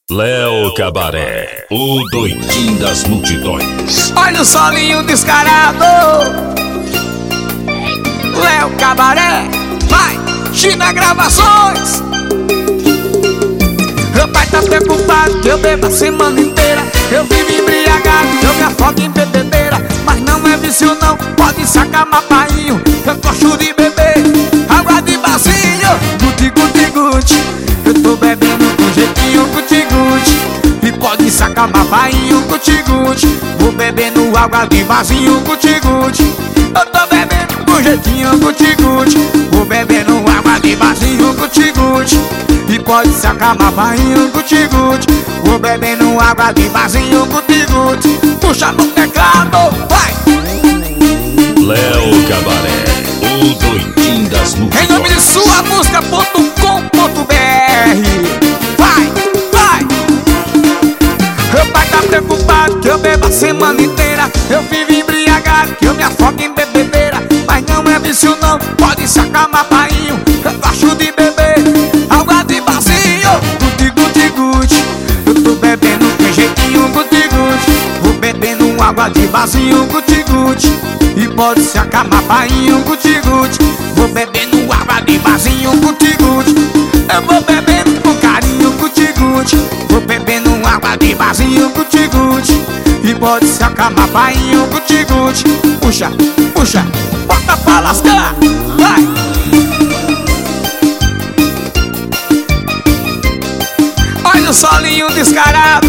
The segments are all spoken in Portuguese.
Léo Cabaré, o doidinho das multidões. Olha o solinho descarado, Léo Cabaré, vai, China Gravações. Meu pai tá preocupado que eu bebo a semana inteira. Eu vivo embriagado, eu me afogo em bebedeira. Mas não é vício não, pode sacar mapainho. Eu gosto de beber água de bacinho, guti guti guti. Eu tô bebendo com jeitinho guti guti. E pode sacar mapainho guti guti. Vou bebendo água de vasinho guti guti. Eu tô bebendo com jeitinho guti guti. Vou bebendo água de vasinho guti guti. E pode sacar mapainho guti guti. Vou bebendo água de vasinho guti guti. Puxa no teclado, vai! Léo Cabaré, o doidinho das multidões. Em nome de sua música.com.br. Vai, vai! Meu pai tá preocupado que eu bebo a semana inteira. Eu vivo embriagado, que eu me afogo em bebedeira. Mas não é vício não, pode sacar mapainho. Eu gosto de beber água de bacinho, guti guti guti. Eu tô bebendo com jeitinho guti guti. Vou bebendo água de vasinho guti guti. E pode sacar mapainho guti guti. Vou bebendo água de vasinho guti guti. Eu vou bebendo com carinho guti guti. Vou bebendo água de vasinho guti guti. E pode sacar mapainho guti guti. Puxa, puxa, bota pra lascar, vai! Olha o solinho descarado,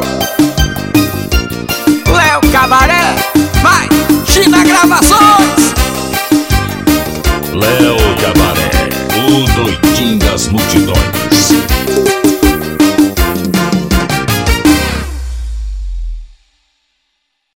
Léo Cabaré, vai, China Gravações. Léo Cabaré, o doidinho das multidões.